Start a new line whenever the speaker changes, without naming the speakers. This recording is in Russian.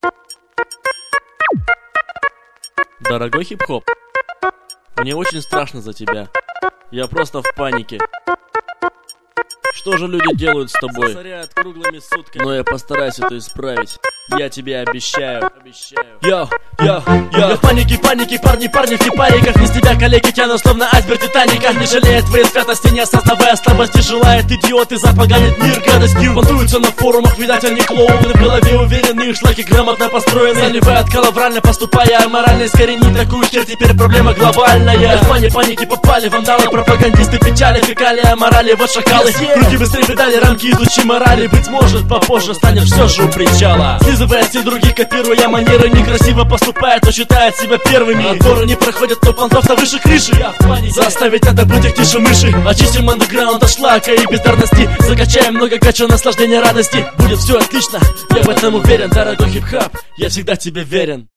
Дорогой хип-хоп, мне очень страшно за тебя. Я просто в панике. Что же люди делают с тобой? Засоряют круглыми сутками. Но я постараюсь это исправить. Я тебе обещаю. Йоу. Я в панике, парни в кипариках. Из тебя коллеги тянут, словно айсберг Титаника. Не жалеет твоей святости, не осознавая слабости. Желает идиоты запоганить мир гадостью. Понтуются на форумах, видать они клоуны. В голове уверенные шлаки грамотно построены. Заливают коловрально, поступая аморально. Искоренить такую херь, теперь проблема глобальная. В панике попали вандалы, пропагандисты печали, фекалия, морали, вот шакалы. Руки быстрее педали, рамки изучи морали. Быть может, попозже станешь все же у причала. Слизывая стиль других, копируя манеры. Некрасиво поступает, но считает себя первыми. Отборы не проходят, кто понтов-то выше крыши. Я в панике. Заставить надо быть их тише мыши. Очистим андеграунд от шлака и бездарности. Закачаем много кача, наслаждения, радости. Будет все отлично, я в этом уверен. Дорогой хип-хоп, я всегда тебе верен.